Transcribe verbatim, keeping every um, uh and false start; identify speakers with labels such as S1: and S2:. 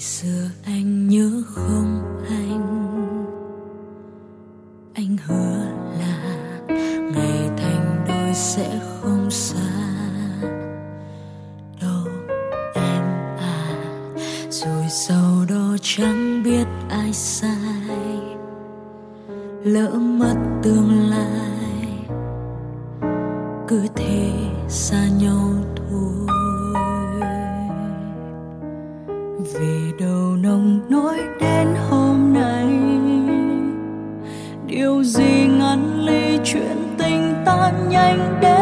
S1: xưa anh nhớ không anh anh hứa là ngày thành đôi sẽ không xa đâu em à, rồi sau đó chẳng biết ai sai, lỡ mất tương lai cứ thế xa nhau thôi. Vì đâu nồng nỗi đến hôm nay, điều gì ngăn ly chuyện tình ta nhanh đến.